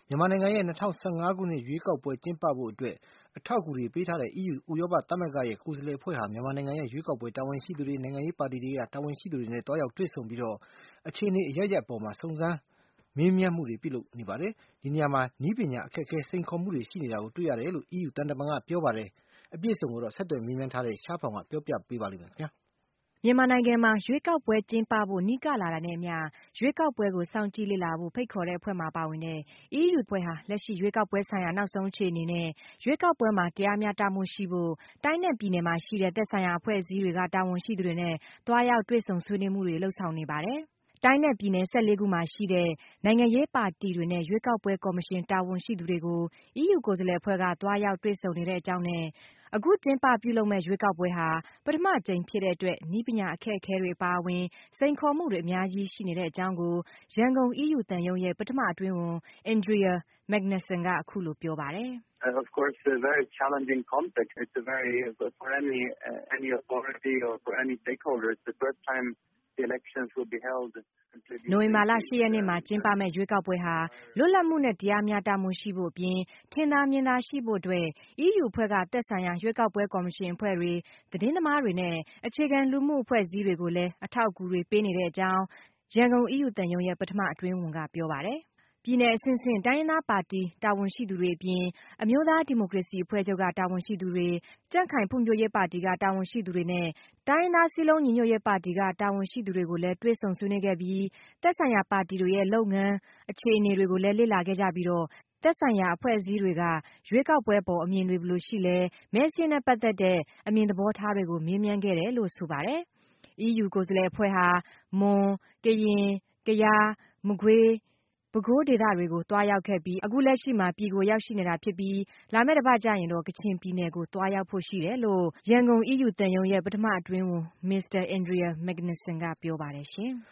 မြန်မာနိုင်ငံရဲ့2015ခုနှစ်ရွေးကောက်ပွဲကျင်းပဖို့အတွက်အထောက်အကူတွေပေးထားတဲ့ EU ဥရောပသမဂ္ဂရဲ့ကိုယ်စားလှယ်အဖွဲ့ဟာမြန်မာနိုင်ငံရဲ့ရွေးကောက်ပွဲတာဝန်ရှိသူတွေနိုင်ငံရေးပါတီတွေကတာဝန်ရှိသူတွေနဲ့တွားရောက်တွေ့ဆုံပြီးအခြေအနေအရပ်ရပ်အပေါ်စုံစမ်းမေးမြန်းမှုတွေပြုလုပ်နေပါတယ်။ဒီနေရာမှာနည်းပညာအခက်အခဲစိန်ခေါ်မှုတွေရှိနေတာကိုတွေ့ရတယ်လို့ EU သံတမန်ကပြောပါတယ်။အပြည့်အစုံကိုဆက်သွယ်မေးမြန်းထားတဲ့ရှားဖောင်ကပြောပြပေးပါလိမ့်မယ်ခင်ဗျာ။မြန်မာနိုင်ငံမှာရွေးကောက်ပွဲကျင်းပဖို့နီးကပ်လာတာနဲ့အမျှရွေးကောက်ပွဲကိုစောင့်ကြည့်လေ့လာဖို့ဖိတ်ခေါ်တဲ့အဖွဲ့မှာပါဝင်တဲ့ EU အဖွဲ့ဟာလက်ရှိရွေးကောက်ပွဲဆိုင်ရာနောက်ဆုံးအခြေအနေနဲ့ရွေးကောက်ပွဲမှာတရားမျှတမှုရှိဖို့တိုင်းနဲ့ပြည်နယ်မှာရှိတဲ့သက်ဆိုင်ရာအဖွဲ့အစည်းတွေကတာဝန်ရှိသူတွေနဲ့တွားရောက်တွေ့ဆုံဆွေးနွေးမှုတွေလုပ်ဆောင်နေပါတယ်။တိုင်းနဲ့ပြည်နယ်14ခုမှာရှိတဲ့နိုင်ငံရေးပါတီတွေနဲ့ရွေးကောက်ပွဲကော်မရှင်တာဝန်ရှိသူတွေကို EU ကိုယ်စားလှယ်အဖွဲ့ကတွားရောက်တွေ့ဆုံနေတဲ့အကြောင်းနဲ့အခုကျင်းပပြုလုပ်မဲ့ရွေးကောက်ပွဲဟာပထမကြိမ်ဖြစ်တဲ့အတွက်နည်းပညာအခက်အခဲတွေအပါအဝင်စိန်ခေါ်မှုတွေအများကြီးရှိနေတဲ့အကြောင်းကိုရန်ကုန် EU သံရုံးရဲ့ပထမအတွင်းဝန် Andrea Magnuson ကအခုလိုပြောပါတယ်။ Of course, a very challenging context. It's a very, for any authority or for any stakeholder, it's the first time the elections will be held. နိုဝင်ဘာလ10ရက်နေ့မှာကျင်းပမဲ့ရွေးကောက်ပွဲဟာလွတ်လပ်မှုနဲ့တရားမျှတမှုရှိဖို့အပြင်ထင်သာမြင်သာရှိဖို့အတွက် EU အဖွဲ့ကသက်ဆိုင်ရာရွေးကောက်ပွဲကော်မရှင်အဖွဲ့တွေသတင်းသမားတွေနဲ့အခြေခံလူမှုအဖွဲ့အစည်းတွေကိုလည်းအထောက်အကူတွေပေးနေတဲ့အကြောင်းရန်ကုန် EU သံရုံးရဲ့ပထမအတွင်းဝန်ကပြောပါတယ်။ပြည်နယ်အဆင့်ဆင့်တိုင်းရင်းသားပါတီတာဝန်ရှိသူတွေအပြင်အမျိုးသားဒီမိုကရေစီအဖွဲ့ချုပ်ကတာဝန်ရှိသူတွေကြံ့ခိုင်ဖွံ့ဖြိုးရေးပါတီကတာဝန်ရှိသူတွေနဲ့တိုင်းရင်းသားစည်းလုံးညီညွတ်ရေးပါတီကတာဝန်ရှိသူတွေကိုလည်းတွေ့ဆုံဆွေးနွေးခဲ့ပြီးသက်ဆိုင်ရာပါတီတွေရဲ့လုပ်ငန်းအခြေအနေတွေကိုလည်းလေ့လာခဲ့ကြပြီးသက်ဆိုင်ရာအဖွဲ့အစည်းတွေကရွေးကောက်ပွဲပေါ်အမြင်တွေဘယ်လိုရှိလဲမဲစာရင်းနဲ့ပတ်သက်တဲ့အမြင်သဘောထားတွေကိုမေးမြန်းခဲ့တယ်လို့ဆိုပါတယ်။ EU ကိုယ်စားလှယ်အဖွဲ့ဟာမွန်၊ကရင်၊ကယား၊မကွေး၊ပဲခူးဒေသတွေကိုတွားရောက်ခဲ့ပြီးအခုလက်ရှိမှာပြည်ကိုရောက်ရှိနေတာဖြစ်ပြီးလာမယ့်တပတ်ကျရင်တော့ကချင်ပြည်နယ်ကိုတွားရောက်ဖို့ရှိတယ်လို့ရန်ကုန် EU သံရုံးရဲ့ပထမအတွင်းဝန် Mr. Andrea Magnuson ကပြောပါတယ်ရှင်။